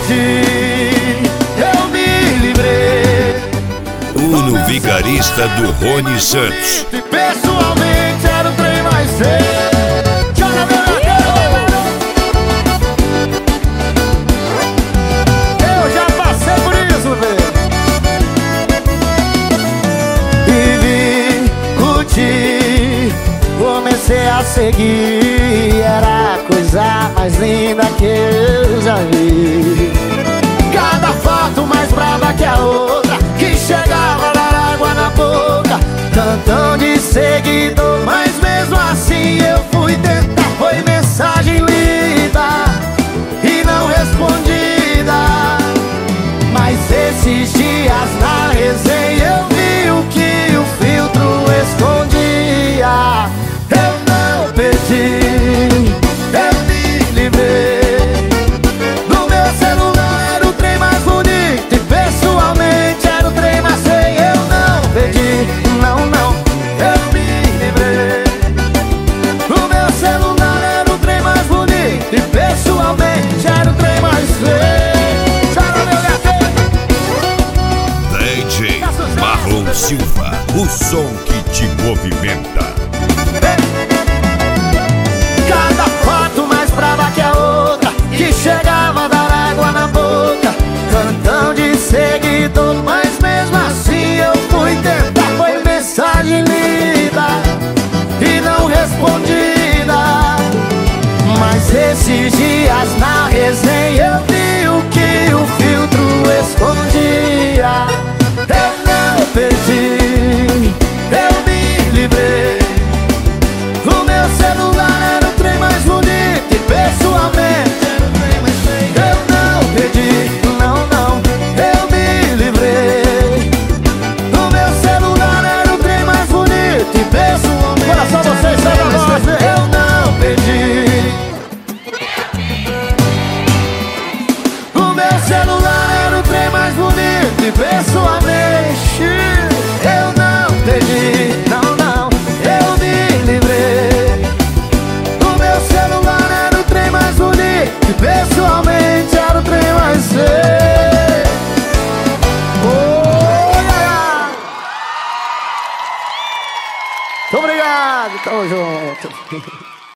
perdi, eu me livrei. Uno Vigarista do Rony Santos. Pessoalmente era o trem mais feio. Eu já passei por isso, velho. Vivi, curti, comecei a seguir. Era a coisa mais linda que eu já vi. Cada foto mais brava que a outra, que chegava a dar água na boca. Tantão de seguidor, mas mesmo assim eu fui tentar. Foi mensagem lida e não respondida. Mas esses dias na resenha eu vi o que o filtro escondia. Eu não perdi, eu me livrei. No meu celular era o trem mais bonito e pessoalmente era o trem mais feio. Eu não perdi, não, não, eu me livrei. No meu celular era o trem mais bonito e pessoalmente era o trem mais feio. Chora, meu gato. DJ Marlon Silva, o som que te movimenta. Cada foto mais brava que a outra, que chegava a dar água na boca. Tantão de seguidor, mas mesmo assim eu fui tentar. Foi mensagem lida e não respondida. Mas esses dias na resenha eu vi o que o filtro escondia. Eu não perdi, eu me livrei. O meu celular era o trem mais bonito e pessoalmente era o trem mais feio. Eu não perdi, não, não, eu me livrei. O meu celular era o trem mais bonito e pessoalmente. Agora só vocês sabem a voz. Eu não perdi. O meu celular era o trem mais bonito e pessoalmente eu não perdi, não, não, eu me livrei. O meu celular era o trem mais bonito e pessoalmente era o trem mais feio. Olha! Muito obrigado, tamo junto.